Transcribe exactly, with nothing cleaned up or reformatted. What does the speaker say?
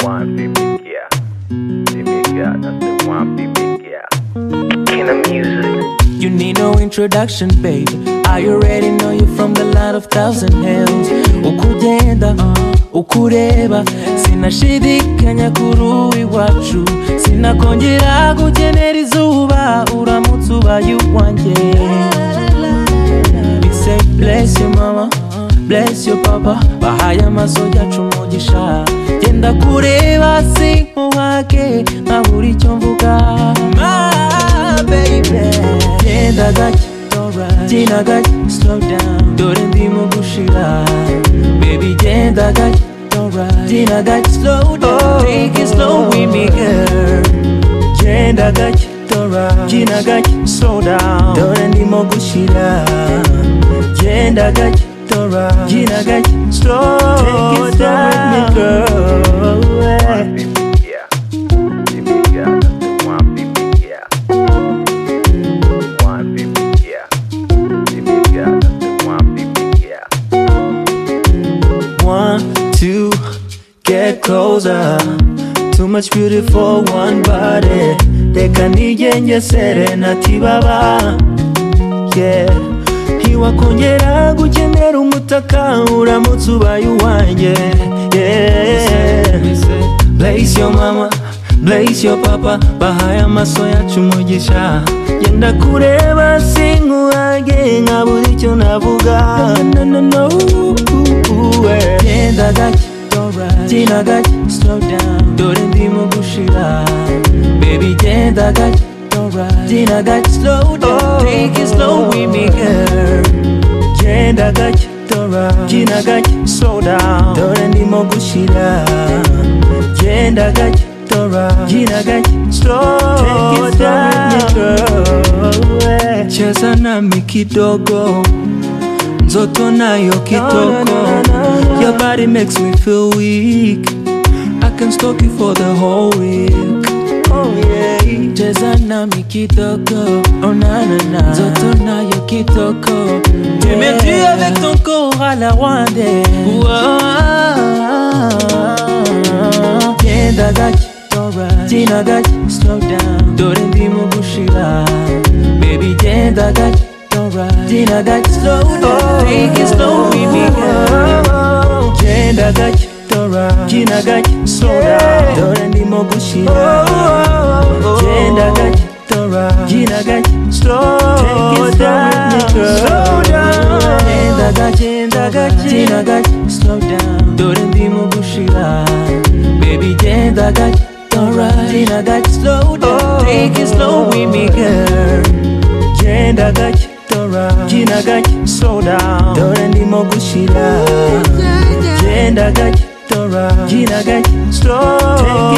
One baby, yeah. Baby girl, that's the one baby, yeah. King of music. You need no introduction, babe. I already know you from the land of thousand hills. Ukugenda, ukureba, sinashidikanya kuri iwacu. Sinakongera kugenera izuba, uramutse ubaye uwanjye. We say bless your mama, bless your papa, bahaye amaso yacu umugisha. Genda kureba sinkuhage, nkabura icyo mvuga. My baby, genda gake, genda gake, slow down, dore ndimo gushira. Baby, genda gake, genda gake, slow down, take it slow with me, girl. Genda gake, genda gake, slow down, dore ndimo gushira. Genda gake, genda gake, slow down with me, girl. One baby, yeah. Baby girl, that's the one baby, yeah. One baby, yeah. Baby girl, that's the one baby, yeah. One, two, get closer. Too much beauty for one body. Reka nigengesere natibaba. Yeah. Ntiwakongera gukenera umutaka, uramutse ubaye uwanjye. Yeah. Bless your mama, bless your papa, bahaye amaso yacu umugisha. Genda kureba sinkuhage, nkabura icyo navuga. No, no, no, genda gake, genda gake, slow down, dore ndimo gushira. Baby, genda gake, genda gake, slow down, take it slow with me, girl. Genda gake, genda gake, slow down, dore ndimo gushira. Genda gake, genda gake, slow down with me, girl. Cheza nami kidogo, nzoto nayo kitoko. Your body makes me feel weak. I can stalk you for the whole week. Oh yeah. Cheza nami kidogo, oh na na na. Nzoto nayo kitoko. Tu me tues avec ton corps à la Rwandais. Genda gake, genda gake, slow down, dore ndimo gushira. Baby, genda gake, genda gake, slow down, take it slow with me, girl. Genda gake, genda gake, slow down, dore ndimo gushira. Genda gake, genda gake, slow down with me, girl. Genda gake, genda gake, genda gake, slow down, dore ndimo gushira. Baby, genda gake, genda gake, slow down, take it slow with me, girl. Genda gake, genda gake, slow down, dore ndimo gushira. Genda gake, genda gake, slow